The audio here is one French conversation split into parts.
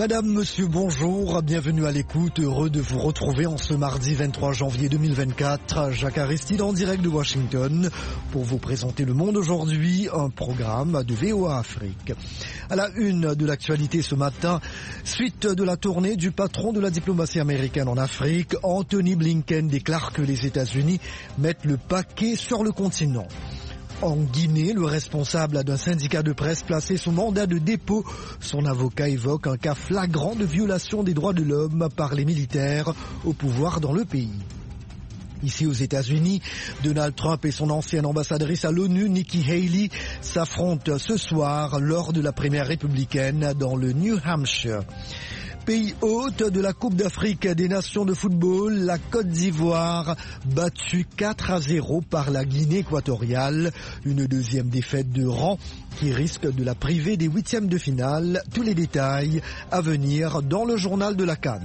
Madame, monsieur, bonjour, bienvenue à l'écoute, heureux de vous retrouver en ce mardi 23 janvier 2024. Jacques Aristide en direct de Washington pour vous présenter Le Monde aujourd'hui, un programme de VOA Afrique. À la une de l'actualité ce matin, suite de la tournée du patron de la diplomatie américaine en Afrique, Anthony Blinken déclare que les États-Unis mettent le paquet sur le continent. En Guinée, le responsable d'un syndicat de presse placé sous mandat de dépôt. Son avocat évoque un cas flagrant de violation des droits de l'homme par les militaires au pouvoir dans le pays. Ici aux États-Unis, Donald Trump et son ancienne ambassadrice à l'ONU, Nikki Haley, s'affrontent ce soir lors de la primaire républicaine dans le New Hampshire. Pays hôte de la Coupe d'Afrique des Nations de football, la Côte d'Ivoire battue 4-0 par la Guinée équatoriale. Une deuxième défaite de rang qui risque de la priver des huitièmes de finale. Tous les détails à venir dans le journal de la CAN.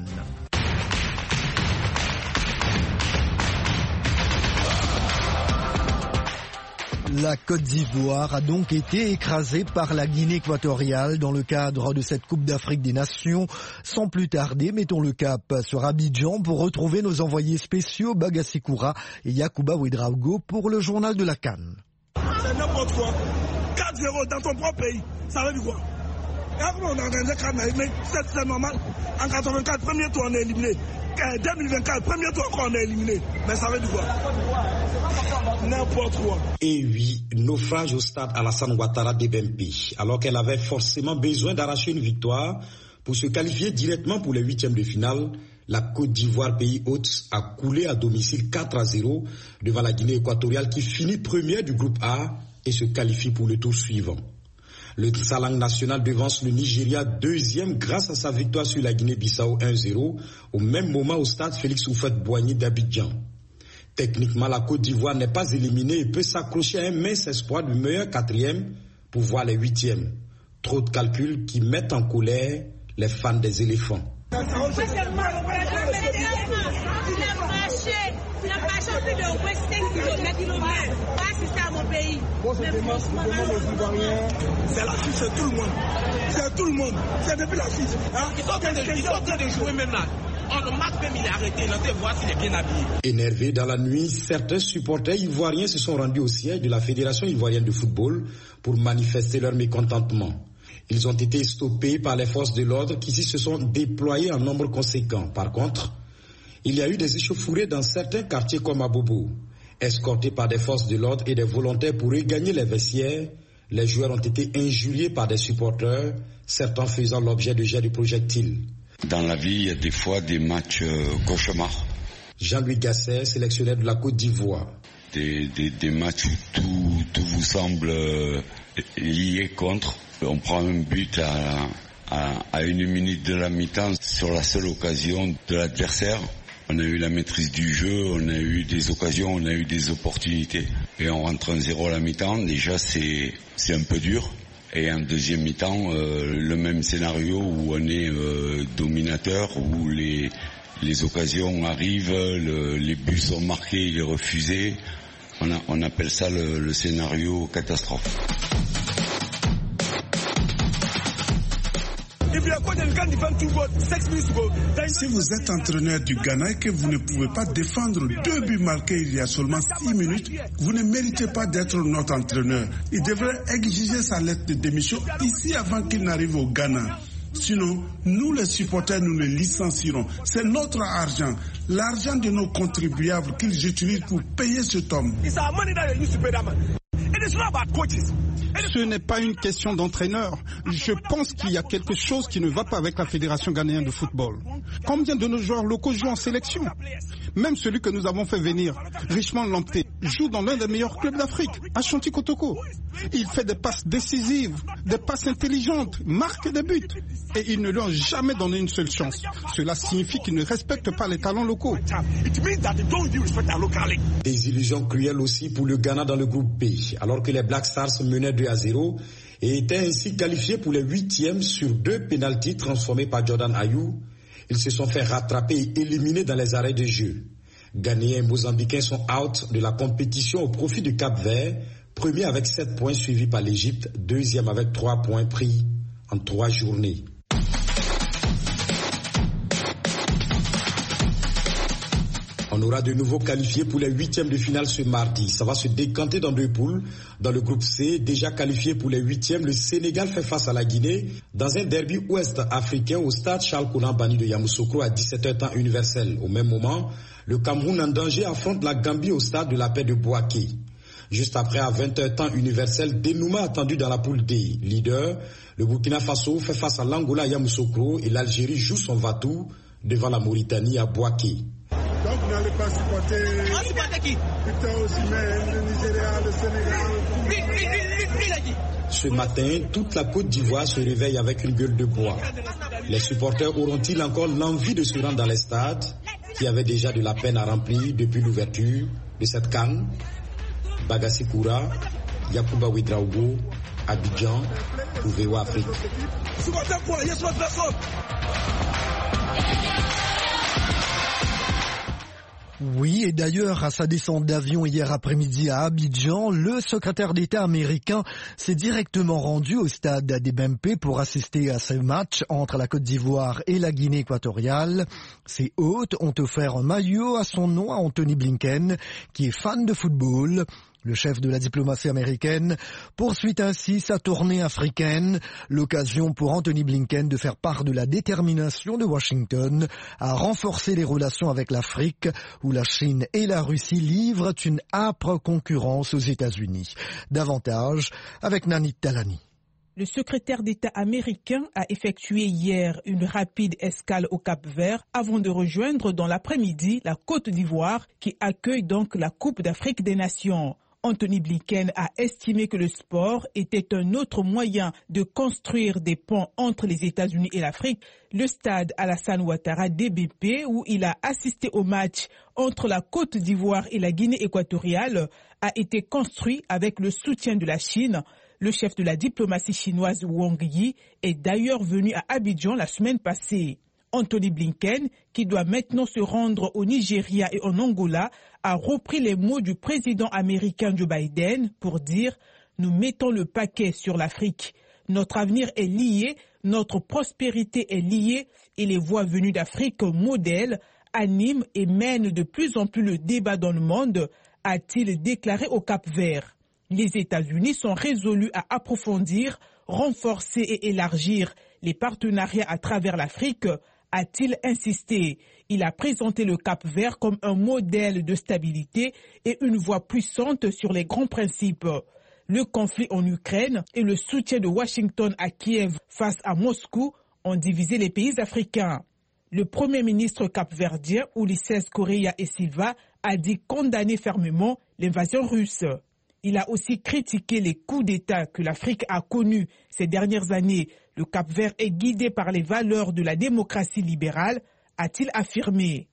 La Côte d'Ivoire a donc été écrasée par la Guinée équatoriale dans le cadre de cette Coupe d'Afrique des Nations. Sans plus tarder, mettons le cap sur Abidjan pour retrouver nos envoyés spéciaux Bagassi Koura et Yacouba Ouedraogo pour le journal de la CAN. C'est n'importe quoi. 4-0 dans ton propre pays, ça veut dire quoi? Comment on a organisé CAN, mais c'est normal. En 84, premier tour on est éliminé. 2024, premier tour encore on est éliminé. Mais ça veut dire quoi? N'importe quoi. Et oui, naufrage au stade Alassane Ouattara d'Ebembe, alors qu'elle avait forcément besoin d'arracher une victoire pour se qualifier directement pour les huitièmes de finale. La Côte d'Ivoire, pays hôte, a coulé à domicile 4-0 devant la Guinée équatoriale qui finit première du groupe A et se qualifie pour le tour suivant. Le Salang national devance le Nigeria deuxième grâce à sa victoire sur la Guinée-Bissau 1-0 au même moment au stade Félix Houphouët-Boigny d'Abidjan. Techniquement, la Côte d'Ivoire n'est pas éliminée et peut s'accrocher à un mince espoir du meilleur quatrième pour voir les huitièmes. Trop de calculs qui mettent en colère les fans des éléphants. C'est la Suisse, c'est tout le monde. C'est tout le monde. C'est depuis la Suisse. Ils sont en train de jouer même là. Le match même il est arrêté. Voir s'il est bien habillé. Énervés dans la nuit, certains supporters ivoiriens se sont rendus au siège de la Fédération ivoirienne de football pour manifester leur mécontentement. Ils ont été stoppés par les forces de l'ordre qui se sont déployées en nombre conséquent. Par contre, il y a eu des échauffourées dans certains quartiers comme à Bobo. Escortés par des forces de l'ordre et des volontaires pour regagner les vestiaires, les joueurs ont été injuriés par des supporters, certains faisant l'objet de jets de projectiles. Dans la vie, il y a des fois des matchs cauchemars. Jean-Louis Gasset, sélectionneur de la Côte d'Ivoire. Des matchs où tout vous semble lié contre. On prend un but à 1 minute de la mi-temps sur la seule occasion de l'adversaire. On a eu la maîtrise du jeu, on a eu des occasions, on a eu des opportunités. Et on rentre 1-0 à la mi-temps, déjà c'est un peu dur. Et en deuxième mi-temps, le même scénario où on est dominateur, où les occasions arrivent, les buts sont marqués, il est refusé. On appelle ça le scénario catastrophe. Si vous êtes entraîneur du Ghana et que vous ne pouvez pas défendre 2 buts marqués il y a seulement 6 minutes, vous ne méritez pas d'être notre entraîneur. Il devrait exiger sa lettre de démission ici avant qu'il n'arrive au Ghana. Sinon, nous les supporters, nous le licencierons. C'est notre argent, l'argent de nos contribuables qu'ils utilisent pour payer cet homme. Ce n'est pas une question d'entraîneur. Je pense qu'il y a quelque chose qui ne va pas avec la Fédération ghanéenne de football. Combien de nos joueurs locaux jouent en sélection? Même celui que nous avons fait venir, Richmond Lamptey, joue dans l'un des meilleurs clubs d'Afrique, Ashanti Kotoko. Il fait des passes décisives, des passes intelligentes, marque des buts. Et ils ne lui ont jamais donné une seule chance. Cela signifie qu'ils ne respectent pas les talents locaux. Des illusions cruelles aussi pour le Ghana dans le groupe B, alors que les Black Stars menaient 2-0 et étaient ainsi qualifiés pour les huitièmes sur 2 pénaltys transformés par Jordan Ayew. Ils se sont fait rattraper et éliminer dans les arrêts de jeu. Ghanéens et Mozambicains sont out de la compétition au profit du Cap-Vert, premier avec 7 points suivi par l'Égypte, deuxième avec 3 points pris en 3 journées. On aura de nouveau qualifiés pour les 8e de finale ce mardi. Ça va se décanter dans 2 poules. Dans le groupe C, déjà qualifié pour les 8e, le Sénégal fait face à la Guinée dans un derby ouest-africain au stade Charles Konan Banni de Yamoussoukro à 17h temps universel. Au même moment, le Cameroun en danger affronte la Gambie au stade de la paix de Bouaké. Juste après, à 20h temps universel, dénouement attendu dans la poule D. Leader, le Burkina Faso fait face à l'Angola à Yamoussoukro et l'Algérie joue son va-tout devant la Mauritanie à Bouaké. Donc vous n'allez pas supporter qui? Victor Osimhen, le Nigeria, le Sénégal. Ce matin, toute la Côte d'Ivoire se réveille avec une gueule de bois. Les supporters auront-ils encore l'envie de se rendre dans les stades qui avaient déjà de la peine à remplir depuis l'ouverture de cette CAN? Bagassi Koura, Yacouba Ouedraogo, Abidjan, pour VOA Afrique. Oui, et d'ailleurs, à sa descente d'avion hier après-midi à Abidjan, le secrétaire d'État américain s'est directement rendu au stade d'Adebempe pour assister à ce match entre la Côte d'Ivoire et la Guinée équatoriale. Ses hôtes ont offert un maillot à son nom à Anthony Blinken, qui est fan de football. Le chef de la diplomatie américaine poursuit ainsi sa tournée africaine, l'occasion pour Anthony Blinken de faire part de la détermination de Washington à renforcer les relations avec l'Afrique, où la Chine et la Russie livrent une âpre concurrence aux États-Unis. Davantage avec Nanit Talani. Le secrétaire d'État américain a effectué hier une rapide escale au Cap-Vert avant de rejoindre dans l'après-midi la Côte d'Ivoire qui accueille donc la Coupe d'Afrique des Nations. Anthony Blinken a estimé que le sport était un autre moyen de construire des ponts entre les États-Unis et l'Afrique. Le stade Alassane Ouattara d'Ebempe, où il a assisté au match entre la Côte d'Ivoire et la Guinée équatoriale, a été construit avec le soutien de la Chine. Le chef de la diplomatie chinoise Wang Yi est d'ailleurs venu à Abidjan la semaine passée. Anthony Blinken, qui doit maintenant se rendre au Nigeria et en Angola, a repris les mots du président américain Joe Biden pour dire « Nous mettons le paquet sur l'Afrique. Notre avenir est lié, notre prospérité est liée et les voix venues d'Afrique modèles, animent et mènent de plus en plus le débat dans le monde », a-t-il déclaré au Cap-Vert. Les États-Unis sont résolus à approfondir, renforcer et élargir les partenariats à travers l'Afrique, a-t-il insisté. Il a présenté le Cap-Vert comme un modèle de stabilité et une voix puissante sur les grands principes. Le conflit en Ukraine et le soutien de Washington à Kiev face à Moscou ont divisé les pays africains. Le Premier ministre capverdien Ulisses Correa e Silva a dit condamner fermement l'invasion russe. Il a aussi critiqué les coups d'État que l'Afrique a connus ces dernières années. Le Cap-Vert est guidé par les valeurs de la démocratie libérale, a-t-il affirmé.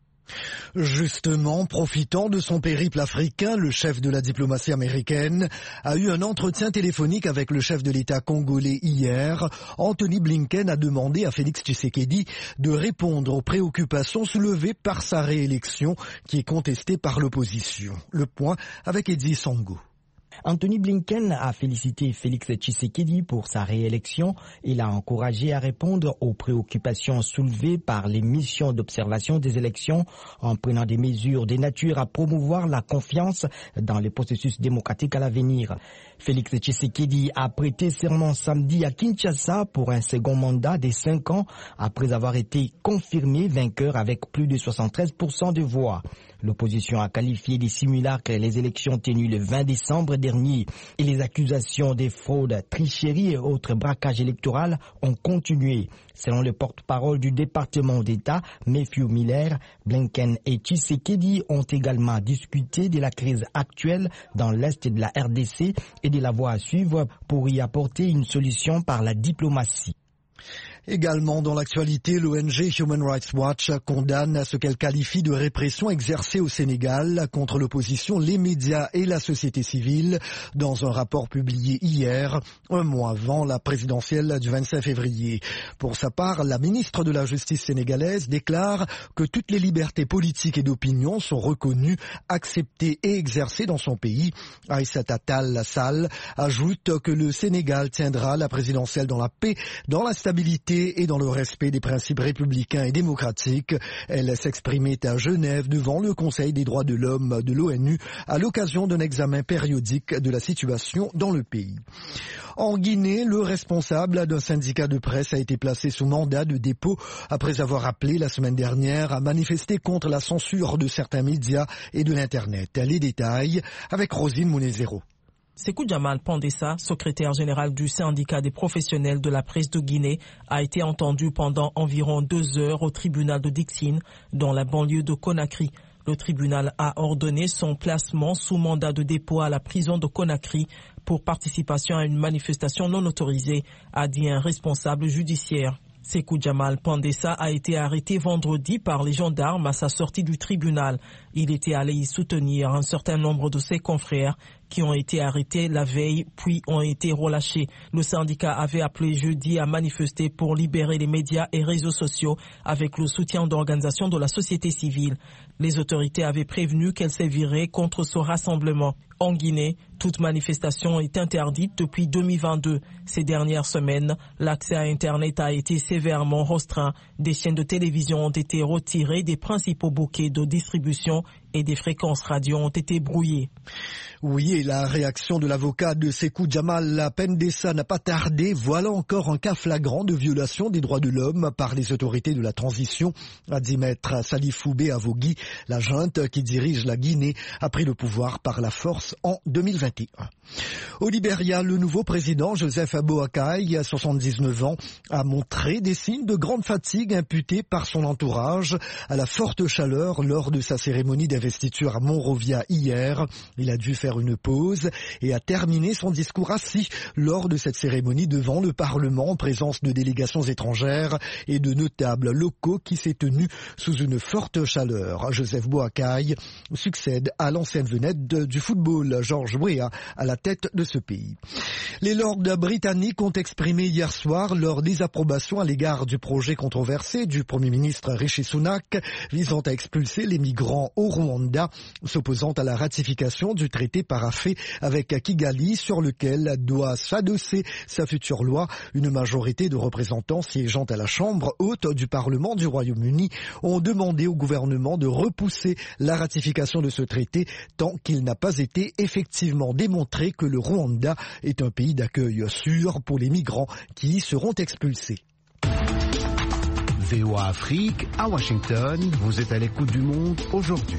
Justement, profitant de son périple africain, le chef de la diplomatie américaine a eu un entretien téléphonique avec le chef de l'État congolais hier. Anthony Blinken a demandé à Félix Tshisekedi de répondre aux préoccupations soulevées par sa réélection qui est contestée par l'opposition. Le point avec Edzi Sango. Anthony Blinken a félicité Félix Tshisekedi pour sa réélection et l'a encouragé à répondre aux préoccupations soulevées par les missions d'observation des élections en prenant des mesures de nature à promouvoir la confiance dans les processus démocratiques à l'avenir. Félix Tshisekedi a prêté serment samedi à Kinshasa pour un second mandat de 5 ans après avoir été confirmé vainqueur avec plus de 73% de voix. L'opposition a qualifié de simulacres les élections tenues le 20 décembre dernier et les accusations de fraude, tricherie et autres braquages électoraux ont continué. Selon le porte-parole du département d'État, Matthew Miller, Blinken et Tshisekedi ont également discuté de la crise actuelle dans l'est de la RDC et de la voie à suivre pour y apporter une solution par la diplomatie. Également dans l'actualité, l'ONG Human Rights Watch condamne ce qu'elle qualifie de répression exercée au Sénégal contre l'opposition, les médias et la société civile dans un rapport publié hier, un mois avant la présidentielle du 25 février. Pour sa part, la ministre de la Justice sénégalaise déclare que toutes les libertés politiques et d'opinion sont reconnues, acceptées et exercées dans son pays. Aïssata Tall Sall ajoute que le Sénégal tiendra la présidentielle dans la paix, dans la stabilité dignité et dans le respect des principes républicains et démocratiques. Elle s'exprimait à Genève devant le Conseil des droits de l'homme de l'ONU à l'occasion d'un examen périodique de la situation dans le pays. En Guinée, le responsable d'un syndicat de presse a été placé sous mandat de dépôt après avoir appelé la semaine dernière à manifester contre la censure de certains médias et de l'Internet. Les détails avec Rosine Mounezero. Sékou Jamal Pandessa, secrétaire général du syndicat des professionnels de la presse de Guinée, a été entendu pendant environ 2 heures au tribunal de Dixine, dans la banlieue de Conakry. Le tribunal a ordonné son placement sous mandat de dépôt à la prison de Conakry pour participation à une manifestation non autorisée, a dit un responsable judiciaire. Sékou Jamal Pandessa a été arrêté vendredi par les gendarmes à sa sortie du tribunal. Il était allé y soutenir un certain nombre de ses confrères qui ont été arrêtés la veille puis ont été relâchés. Le syndicat avait appelé jeudi à manifester pour libérer les médias et réseaux sociaux avec le soutien d'organisations de la société civile. Les autorités avaient prévenu qu'elles séviraient contre ce rassemblement. En Guinée, toute manifestation est interdite depuis 2022. Ces dernières semaines, l'accès à Internet a été sévèrement restreint. Des chaînes de télévision ont été retirées des principaux bouquets de distribution et des fréquences radio ont été brouillées. Oui, et la réaction de l'avocat de Sékou Jamal Pandessa n'a pas tardé. Voilà encore un cas flagrant de violation des droits de l'homme par les autorités de la transition, a dit maître Salifou Béavogui. La junte qui dirige la Guinée a pris le pouvoir par la force en 2021. Au Libéria, le nouveau président Joseph Boakai, 79 ans, a montré des signes de grande fatigue imputés par son entourage à la forte chaleur lors de sa cérémonie d'investiture à Monrovia hier. Il a dû faire une pause et a terminé son discours assis lors de cette cérémonie devant le Parlement en présence de délégations étrangères et de notables locaux qui s'est tenu sous une forte chaleur. Joseph Boakai succède à l'ancienne vedette du football, George Weah, à la tête de ce pays. Les lords britanniques ont exprimé hier soir leur désapprobation à l'égard du projet controversé du Premier ministre Rishi Sunak visant à expulser les migrants au Rwanda, s'opposant à la ratification du traité paraphé avec Kigali sur lequel doit s'adosser sa future loi. Une majorité de représentants siégeant à la Chambre haute du Parlement du Royaume-Uni ont demandé au gouvernement de repousser la ratification de ce traité tant qu'il n'a pas été effectivement démontré que le Rwanda est un pays d'accueil sûr pour les migrants qui y seront expulsés. VOA Afrique, à Washington, vous êtes à l'écoute du monde aujourd'hui.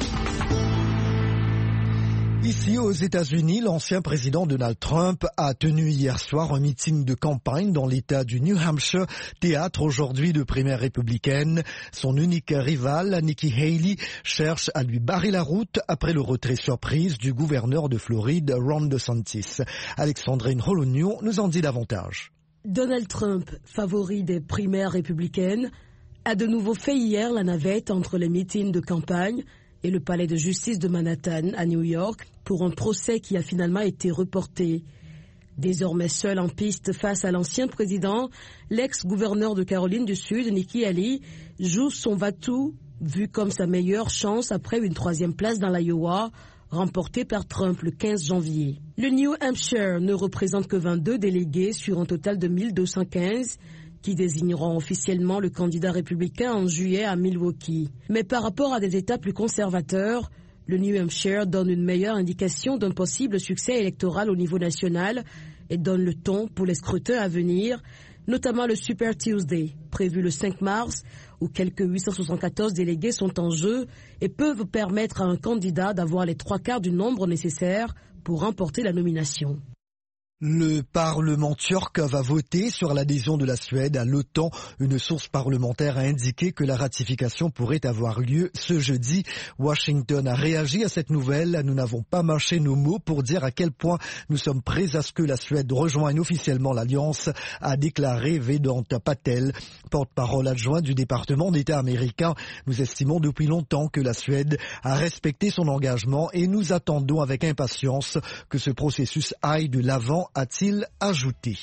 Ici, aux États-Unis, l'ancien président Donald Trump a tenu hier soir un meeting de campagne dans l'État du New Hampshire, théâtre aujourd'hui de primaire républicaine. Son unique rival, Nikki Haley, cherche à lui barrer la route après le retrait surprise du gouverneur de Floride, Ron DeSantis. Alexandrine Holognon nous en dit davantage. Donald Trump, favori des primaires républicaines, a de nouveau fait hier la navette entre les meetings de campagne et le palais de justice de Manhattan à New York pour un procès qui a finalement été reporté. Désormais seul en piste face à l'ancien président, l'ex-gouverneur de Caroline du Sud, Nikki Haley, joue son va-tout, vu comme sa meilleure chance après une 3e place dans l'Iowa, remportée par Trump le 15 janvier. Le New Hampshire ne représente que 22 délégués sur un total de 1215, qui désigneront officiellement le candidat républicain en juillet à Milwaukee. Mais par rapport à des États plus conservateurs, le New Hampshire donne une meilleure indication d'un possible succès électoral au niveau national et donne le ton pour les scrutins à venir, notamment le Super Tuesday, prévu le 5 mars, où quelques 874 délégués sont en jeu et peuvent permettre à un candidat d'avoir les 3/4 du nombre nécessaire pour remporter la nomination. Le Parlement turc va voter sur l'adhésion de la Suède à l'OTAN. Une source parlementaire a indiqué que la ratification pourrait avoir lieu ce jeudi. Washington a réagi à cette nouvelle. Nous n'avons pas mâché nos mots pour dire à quel point nous sommes prêts à ce que la Suède rejoigne officiellement l'Alliance, a déclaré Vedant Patel, porte-parole adjoint du département d'État américain. Nous estimons depuis longtemps que la Suède a respecté son engagement et nous attendons avec impatience que ce processus aille de l'avant, a-t-il ajouté.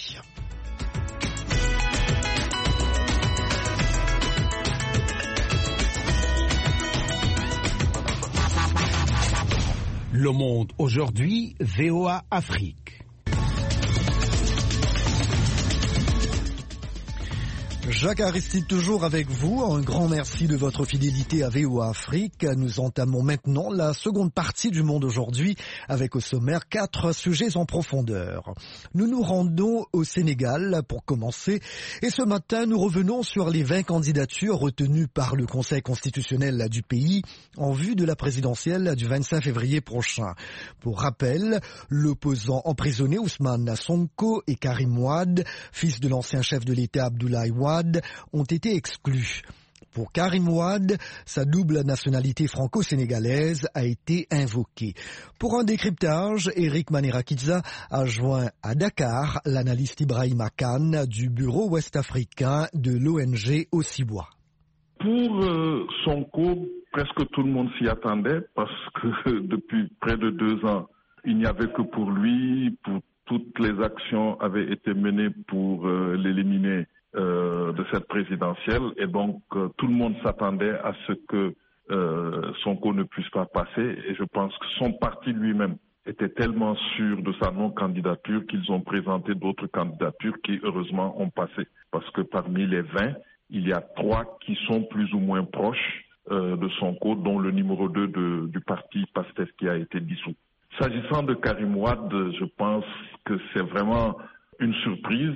Le Monde aujourd'hui, VOA Afrique. Jacques Aristide toujours avec vous. Un grand merci de votre fidélité à VOA Afrique. Nous entamons maintenant la seconde partie du Monde aujourd'hui avec au sommaire 4 sujets en profondeur. Nous nous rendons au Sénégal pour commencer et ce matin nous revenons sur les 20 candidatures retenues par le Conseil constitutionnel du pays en vue de la présidentielle du 25 février prochain. Pour rappel, l'opposant emprisonné Ousmane Sonko et Karim Wade, fils de l'ancien chef de l'État Abdoulaye Wade, ont été exclus. Pour Karim Wade, sa double nationalité franco-sénégalaise a été invoquée. Pour un décryptage, Eric Manerakidza a joint à Dakar l'analyste Ibrahima Kane du bureau ouest-africain de l'ONG Osiwa. Pour Sonko, presque tout le monde s'y attendait parce que depuis près de 2 ans, il n'y avait que pour lui, toutes les actions avaient été menées pour l'éliminer de cette présidentielle et donc tout le monde s'attendait à ce que Sonko ne puisse pas passer et je pense que son parti lui-même était tellement sûr de sa non-candidature qu'ils ont présenté d'autres candidatures qui heureusement ont passé parce que parmi les 20, il y a 3 qui sont plus ou moins proches de Sonko dont le numéro 2 du parti PASTEF qui a été dissous. S'agissant de Karim Wade, je pense que c'est vraiment une surprise.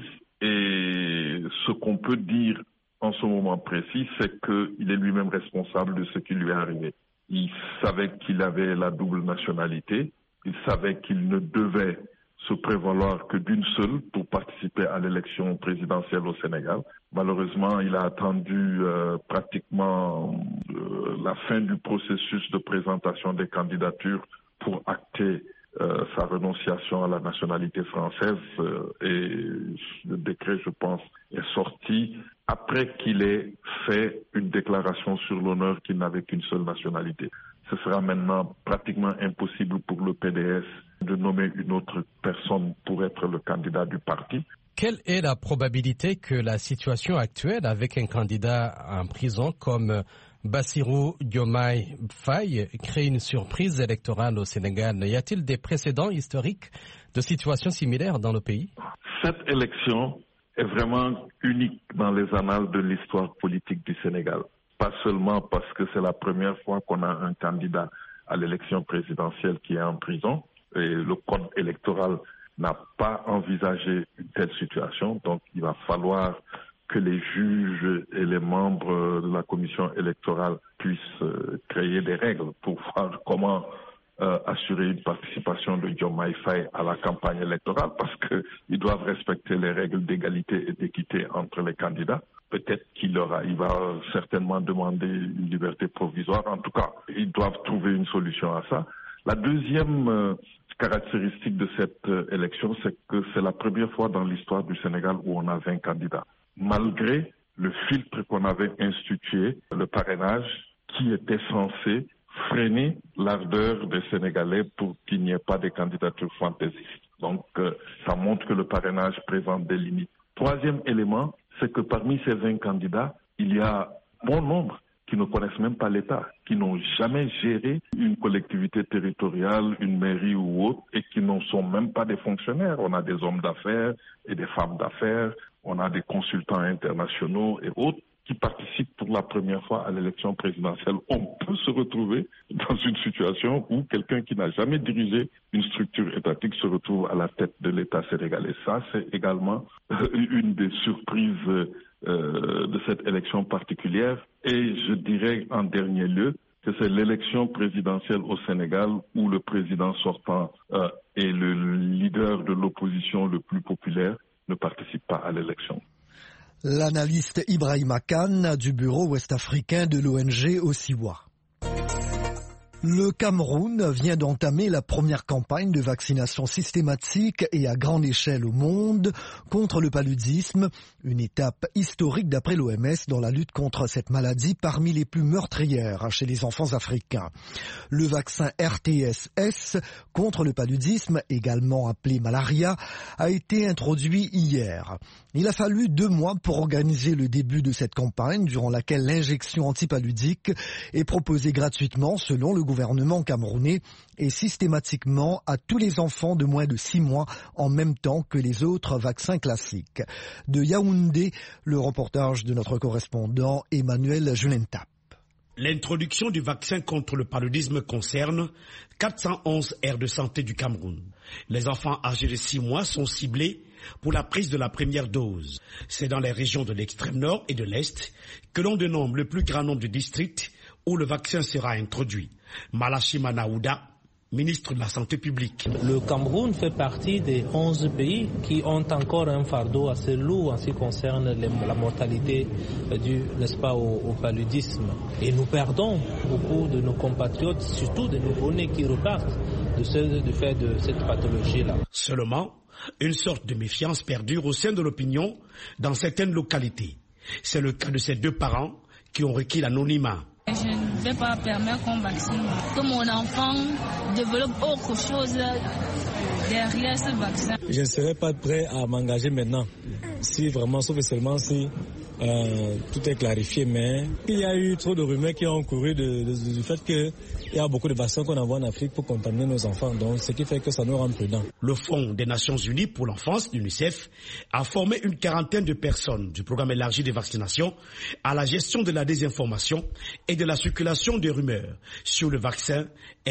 Et ce qu'on peut dire en ce moment précis, c'est qu'il est lui-même responsable de ce qui lui est arrivé. Il savait qu'il avait la double nationalité, il savait qu'il ne devait se prévaloir que d'une seule pour participer à l'élection présidentielle au Sénégal. Malheureusement, il a attendu pratiquement la fin du processus de présentation des candidatures pour acter sa renonciation à la nationalité française et le décret, je pense, est sorti après qu'il ait fait une déclaration sur l'honneur qu'il n'avait qu'une seule nationalité. Ce sera maintenant pratiquement impossible pour le PDS de nommer une autre personne pour être le candidat du parti. Quelle est la probabilité que la situation actuelle avec un candidat en prison comme Bassirou Diomaye Faye crée une surprise électorale au Sénégal? Y a-t-il des précédents historiques de situations similaires dans le pays? Cette élection est vraiment unique dans les annales de l'histoire politique du Sénégal. Pas seulement parce que c'est la première fois qu'on a un candidat à l'élection présidentielle qui est en prison et le code électoral n'a pas envisagé une telle situation, donc il va falloir que les juges et les membres de la commission électorale puissent créer des règles pour voir comment assurer une participation de Diomaye Faye à la campagne électorale parce qu'ils doivent respecter les règles d'égalité et d'équité entre les candidats. Peut-être il va certainement demander une liberté provisoire. En tout cas, ils doivent trouver une solution à ça. La deuxième caractéristique de cette élection, c'est que c'est la première fois dans l'histoire du Sénégal où on a 20 candidats. Malgré le filtre qu'on avait institué, le parrainage, qui était censé freiner l'ardeur des Sénégalais pour qu'il n'y ait pas de candidatures fantaisistes. Donc, ça montre que le parrainage présente des limites. Troisième élément, c'est que parmi ces 20 candidats, il y a bon nombre qui ne connaissent même pas l'État, qui n'ont jamais géré une collectivité territoriale, une mairie ou autre, et qui ne sont même pas des fonctionnaires. On a des hommes d'affaires et des femmes d'affaires, on a des consultants internationaux et autres qui participent pour la première fois à l'élection présidentielle. On peut se retrouver dans une situation où quelqu'un qui n'a jamais dirigé une structure étatique se retrouve à la tête de l'État sénégalais. Ça, c'est également une des surprises de cette élection particulière. Et je dirais en dernier lieu que c'est l'élection présidentielle au Sénégal où le président sortant et le leader de l'opposition le plus populaire ne participent pas à l'élection. L'analyste Ibrahima Kane du bureau ouest-africain de l'ONG Osiwa. Le Cameroun vient d'entamer la première campagne de vaccination systématique et à grande échelle au monde contre le paludisme, une étape historique d'après l'OMS dans la lutte contre cette maladie parmi les plus meurtrières chez les enfants africains. Le vaccin RTS-S contre le paludisme, également appelé malaria, a été introduit hier. Il a fallu 2 mois pour organiser le début de cette campagne durant laquelle l'injection antipaludique est proposée gratuitement selon le gouvernement gouvernement camerounais et systématiquement à tous les enfants de moins de 6 mois en même temps que les autres vaccins classiques. De Yaoundé, le reportage de notre correspondant Emmanuel Julentap. L'introduction du vaccin contre le paludisme concerne 411 aires de santé du Cameroun. Les enfants âgés de 6 mois sont ciblés pour la prise de la première dose. C'est dans les régions de l'extrême nord et de l'est que l'on dénombre le plus grand nombre de districts où le vaccin sera introduit. Malachima Naouda, ministre de la Santé publique. Le Cameroun fait partie des 11 pays qui ont encore un fardeau assez lourd en ce qui concerne la mortalité due, n'est-ce pas, au paludisme. Et nous perdons beaucoup de nos compatriotes, surtout des nouveau-nés qui repartent du fait de cette pathologie-là. Seulement, une sorte de méfiance perdure au sein de l'opinion dans certaines localités. C'est le cas de ces 2 parents qui ont requis l'anonymat. Je ne vais pas permettre qu'on vaccine, que mon enfant développe autre chose derrière ce vaccin. Je ne serai pas prêt à m'engager maintenant, si vraiment, sauf seulement si tout est clarifié. Mais il y a eu trop de rumeurs qui ont couru du fait qu'il y a beaucoup de vaccins qu'on envoie en Afrique pour contaminer nos enfants. Donc, ce qui fait que ça nous rend prudents. Le Fonds des Nations Unies pour l'enfance, l'UNICEF, a formé une quarantaine de personnes du programme élargi de vaccination à la gestion de la désinformation et de la circulation des rumeurs sur le vaccin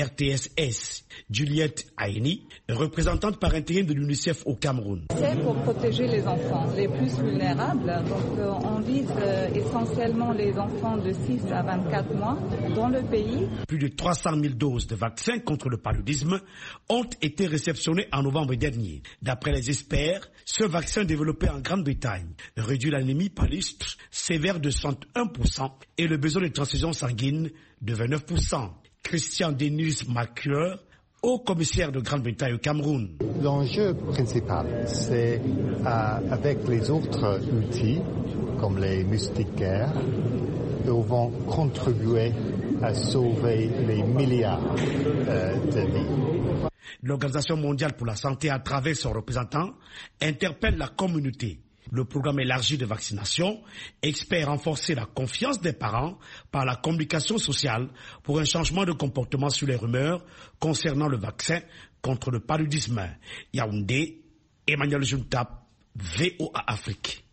RTSS. Juliette Aini, représentante par intérim de l'UNICEF au Cameroun. C'est pour protéger les enfants les plus vulnérables. Donc on vise essentiellement les enfants de 6 à 24 mois dans le pays. Plus de 300 000 doses de vaccins contre le paludisme ont été réceptionnées en novembre dernier. D'après les experts, ce vaccin développé en Grande-Bretagne réduit l'anémie palustre sévère de 61% et le besoin de transfusion sanguine de 29%. Christian Denis Macleur, haut commissaire de Grande-Bretagne au Cameroun. L'enjeu principal, c'est avec les autres outils, comme les moustiquaires, ils vont contribuer à sauver les milliards de vies. L'Organisation mondiale pour la santé, à travers son représentant, interpelle la communauté. Le programme élargi de vaccination espère renforcer la confiance des parents par la communication sociale pour un changement de comportement sur les rumeurs concernant le vaccin contre le paludisme. Yaoundé, Emmanuel Juntap, VOA Afrique.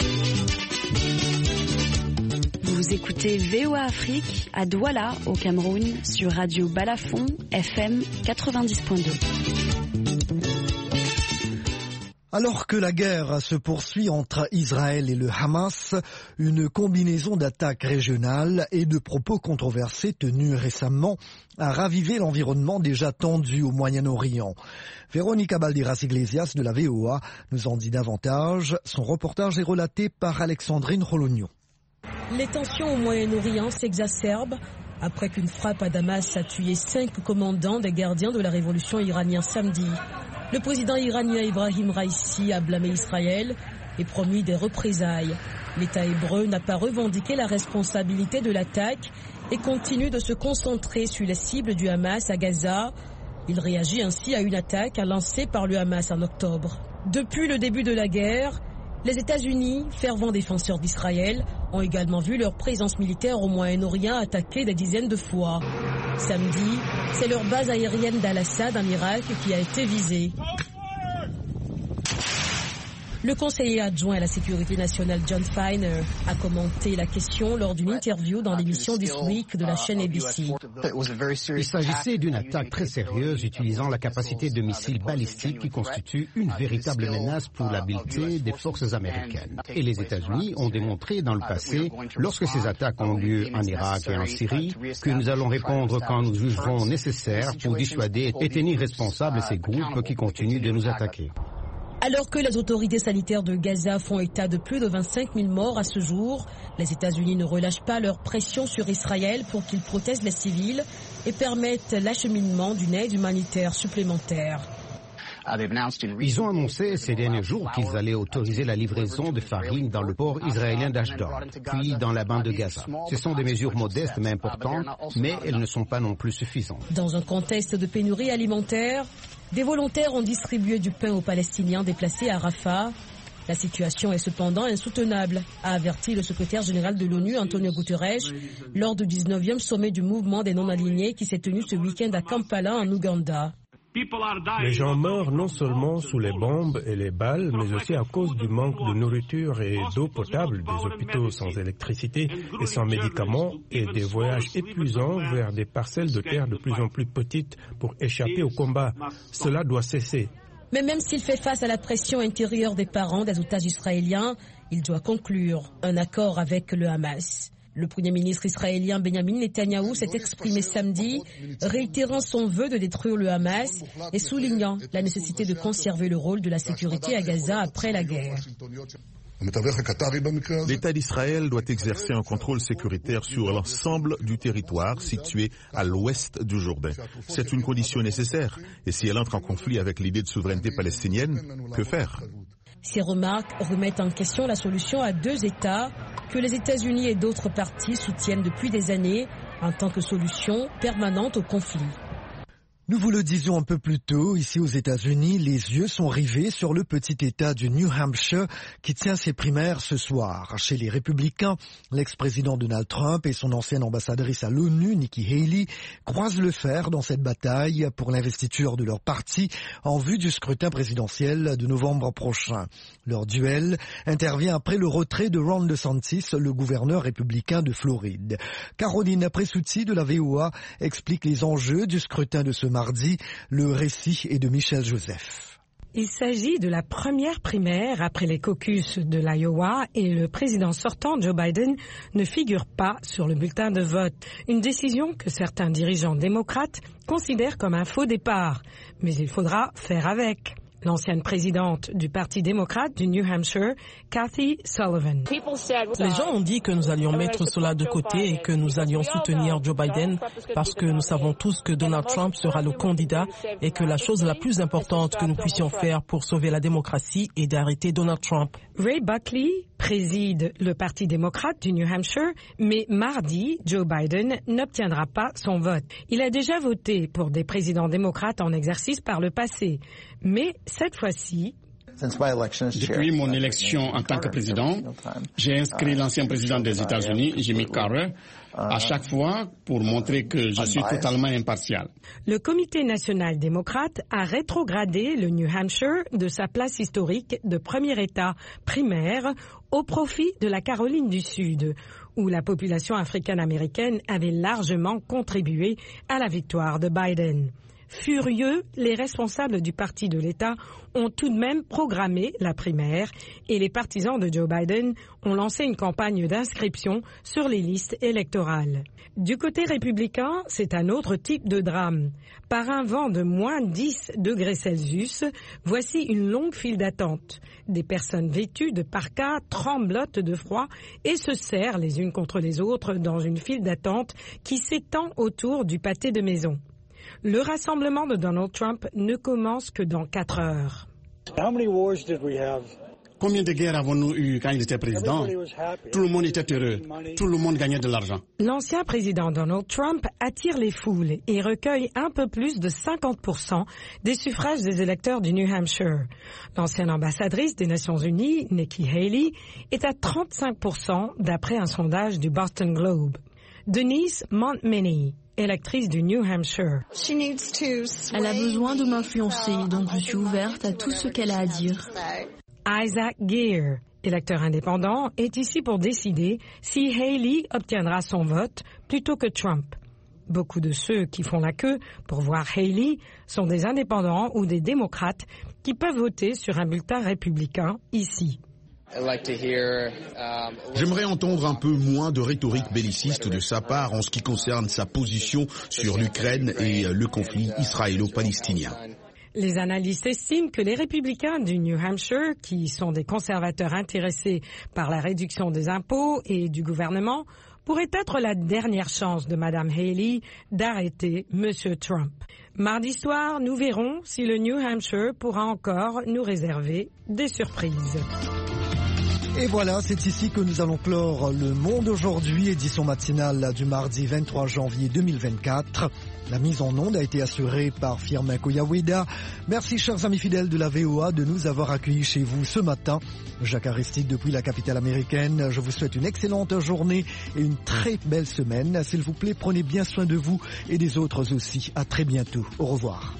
Vous écoutez VOA Afrique à Douala, au Cameroun, sur Radio Balafon, FM 90.2. Alors que la guerre se poursuit entre Israël et le Hamas, une combinaison d'attaques régionales et de propos controversés tenus récemment a ravivé l'environnement déjà tendu au Moyen-Orient. Véronica Balderas Iglesias de la VOA nous en dit davantage. Son reportage est relaté par Alexandrine Rologno. Les tensions au Moyen-Orient s'exacerbent après qu'une frappe à Damas a tué 5 commandants des gardiens de la révolution iranienne samedi. Le président iranien Ibrahim Raïssi a blâmé Israël et promis des représailles. L'État hébreu n'a pas revendiqué la responsabilité de l'attaque et continue de se concentrer sur les cibles du Hamas à Gaza. Il réagit ainsi à une attaque lancée par le Hamas en octobre. Depuis le début de la guerre, les États-Unis, fervents défenseurs d'Israël, ont également vu leur présence militaire au Moyen-Orient attaquée des dizaines de fois. Samedi, c'est leur base aérienne d'Al-Assad en Irak qui a été visée. Le conseiller adjoint à la sécurité nationale John Feiner a commenté la question lors d'une interview dans l'émission This Week de la chaîne ABC. Il s'agissait d'une attaque très sérieuse utilisant la capacité de missiles balistiques qui constitue une véritable menace pour l'habileté des forces américaines. Et les États-Unis ont démontré dans le passé, lorsque ces attaques ont lieu en Irak et en Syrie, que nous allons répondre quand nous jugerons nécessaire pour dissuader et tenir responsables ces groupes qui continuent de nous attaquer. Alors que les autorités sanitaires de Gaza font état de plus de 25 000 morts à ce jour, les États-Unis ne relâchent pas leur pression sur Israël pour qu'il protège les civils et permette l'acheminement d'une aide humanitaire supplémentaire. Ils ont annoncé ces derniers jours qu'ils allaient autoriser la livraison de farine dans le port israélien d'Ashdod, puis dans la bande de Gaza. Ce sont des mesures modestes mais importantes, mais elles ne sont pas non plus suffisantes. Dans un contexte de pénurie alimentaire, des volontaires ont distribué du pain aux Palestiniens déplacés à Rafah. La situation est cependant insoutenable, a averti le secrétaire général de l'ONU, Antonio Guterres, lors du 19e sommet du mouvement des non-alignés qui s'est tenu ce week-end à Kampala, en Ouganda. Les gens meurent non seulement sous les bombes et les balles, mais aussi à cause du manque de nourriture et d'eau potable, des hôpitaux sans électricité et sans médicaments, et des voyages épuisants vers des parcelles de terre de plus en plus petites pour échapper au combat. Cela doit cesser. Mais même s'il fait face à la pression intérieure des parents des otages israéliens, il doit conclure un accord avec le Hamas. Le Premier ministre israélien Benjamin Netanyahou s'est exprimé samedi, réitérant son vœu de détruire le Hamas et soulignant la nécessité de conserver le rôle de la sécurité à Gaza après la guerre. L'État d'Israël doit exercer un contrôle sécuritaire sur l'ensemble du territoire situé à l'ouest du Jourdain. C'est une condition nécessaire. Et si elle entre en conflit avec l'idée de souveraineté palestinienne, que faire ? Ces remarques remettent en question la solution à 2 États que les États-Unis et d'autres partis soutiennent depuis des années en tant que solution permanente au conflit. Nous vous le disions un peu plus tôt, ici aux États-Unis, les yeux sont rivés sur le petit État du New Hampshire qui tient ses primaires ce soir. Chez les Républicains, l'ex-président Donald Trump et son ancienne ambassadrice à l'ONU, Nikki Haley, croisent le fer dans cette bataille pour l'investiture de leur parti en vue du scrutin présidentiel de novembre prochain. Leur duel intervient après le retrait de Ron DeSantis, le gouverneur républicain de Floride. Caroline Presutti de la VOA explique les enjeux du scrutin de ce mardi. Le récit est de Michel Joseph. Il s'agit de la première primaire après les caucus de l'Iowa et le président sortant Joe Biden ne figure pas sur le bulletin de vote. Une décision que certains dirigeants démocrates considèrent comme un faux départ. Mais il faudra faire avec. L'ancienne présidente du Parti démocrate du New Hampshire, Kathy Sullivan. Les gens ont dit que nous allions mettre cela de côté et que nous allions soutenir Joe Biden parce que nous savons tous que Donald Trump sera le candidat et que la chose la plus importante que nous puissions faire pour sauver la démocratie est d'arrêter Donald Trump. Ray Buckley préside le Parti démocrate du New Hampshire, mais mardi, Joe Biden n'obtiendra pas son vote. Il a déjà voté pour des présidents démocrates en exercice par le passé, mais cette fois-ci... Depuis mon élection en tant que président, j'ai inscrit l'ancien président des États-Unis, Jimmy Carter, à chaque fois pour montrer que je suis totalement impartial. Le Comité national démocrate a rétrogradé le New Hampshire de sa place historique de premier État primaire au profit de la Caroline du Sud, où la population africaine-américaine avait largement contribué à la victoire de Biden. Furieux, les responsables du parti de l'État ont tout de même programmé la primaire et les partisans de Joe Biden ont lancé une campagne d'inscription sur les listes électorales. Du côté républicain, c'est un autre type de drame. Par un vent de moins 10 degrés Celsius, voici une longue file d'attente. Des personnes vêtues de parkas tremblotent de froid et se serrent les unes contre les autres dans une file d'attente qui s'étend autour du pâté de maison. Le rassemblement de Donald Trump ne commence que dans 4 heures. Combien de guerres avons-nous eu quand il était président? Tout le monde était heureux. Tout le monde gagnait de l'argent. L'ancien président Donald Trump attire les foules et recueille un peu plus de 50% des suffrages des électeurs du New Hampshire. L'ancienne ambassadrice des Nations Unies, Nikki Haley, est à 35% d'après un sondage du Boston Globe. Denise Montminy, électrice du New Hampshire. Elle a besoin de m'influencer, donc je suis ouverte à tout ce qu'elle a à dire. Isaac Geer, électeur indépendant, est ici pour décider si Haley obtiendra son vote plutôt que Trump. Beaucoup de ceux qui font la queue pour voir Haley sont des indépendants ou des démocrates qui peuvent voter sur un bulletin républicain ici. J'aimerais entendre un peu moins de rhétorique belliciste de sa part en ce qui concerne sa position sur l'Ukraine et le conflit israélo-palestinien. Les analystes estiment que les républicains du New Hampshire, qui sont des conservateurs intéressés par la réduction des impôts et du gouvernement, pourraient être la dernière chance de Mme Haley d'arrêter M. Trump. Mardi soir, nous verrons si le New Hampshire pourra encore nous réserver des surprises. Et voilà, c'est ici que nous allons clore Le Monde aujourd'hui, édition matinale du mardi 23 janvier 2024. La mise en onde a été assurée par Firmin Koyaweda. Merci chers amis fidèles de la VOA de nous avoir accueillis chez vous ce matin. Jacques Aristide depuis la capitale américaine. Je vous souhaite une excellente journée et une très belle semaine. S'il vous plaît, prenez bien soin de vous et des autres aussi. À très bientôt. Au revoir.